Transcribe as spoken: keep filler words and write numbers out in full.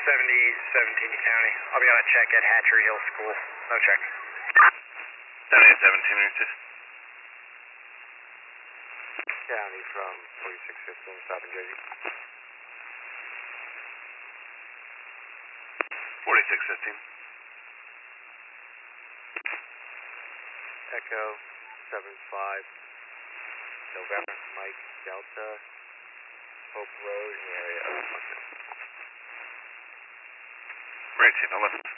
seventy, seventeen County. I'll be on a check at Hatchery Hill School. No check. seventy, seventeen, Richard. County from forty-six fifteen, South Jersey. forty-six fifteen. Echo seven five, November, Mike Delta, Hope Road in the area of Buckner. Right, Chief, I'll listen.